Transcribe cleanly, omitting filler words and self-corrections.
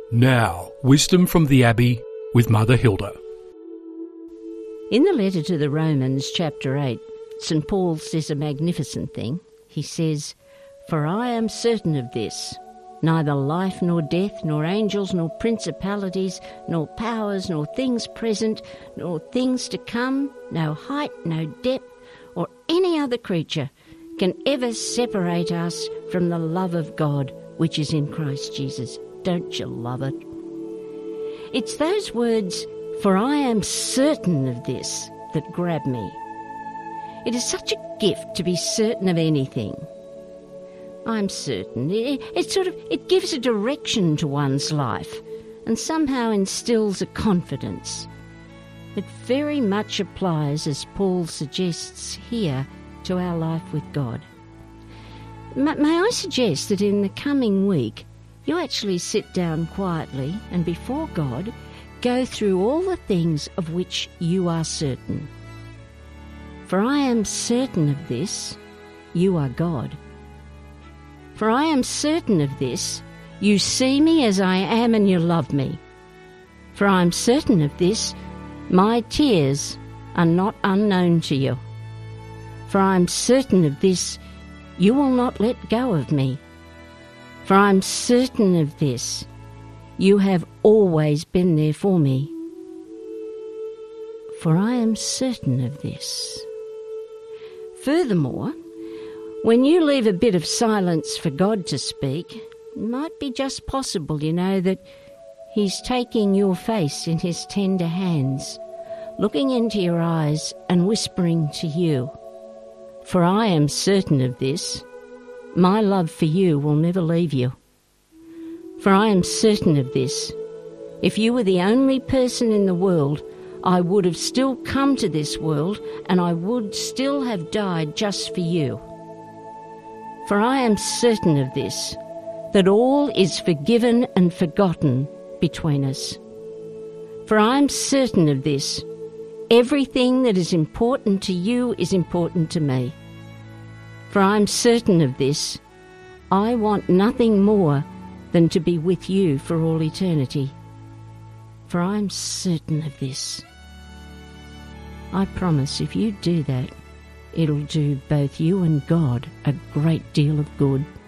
Now, Wisdom from the Abbey with Mother Hilda. In the letter to the Romans, chapter 8, St. Paul says a magnificent thing. He says, "For I am certain of this, neither life nor death, nor angels, nor principalities, nor powers, nor things present, nor things to come, no height, no depth, or any other creature can ever separate us from the love of God, which is in Christ Jesus." Don't you love it? It's those words, "for I am certain of this," that grab me. It is such a gift to be certain of anything. I'm certain. It gives a direction to one's life and somehow instills a confidence. It very much applies, as Paul suggests here, to our life with God. May I suggest that in the coming week, you actually sit down quietly and before God go through all the things of which you are certain. For I am certain of this, you are God. For I am certain of this, you see me as I am and you love me. For I am certain of this, my tears are not unknown to you. For I am certain of this, you will not let go of me. For I am certain of this, you have always been there for me. For I am certain of this. Furthermore, when you leave a bit of silence for God to speak, it might be just possible, that He's taking your face in His tender hands, looking into your eyes and whispering to you, "For I am certain of this, my love for you will never leave you. For I am certain of this, if you were the only person in the world, I would have still come to this world and I would still have died just for you. For I am certain of this, that all is forgiven and forgotten between us. For I am certain of this, everything that is important to you is important to me. For I am certain of this, I want nothing more than to be with you for all eternity. For I am certain of this." I promise if you do that, it'll do both you and God a great deal of good.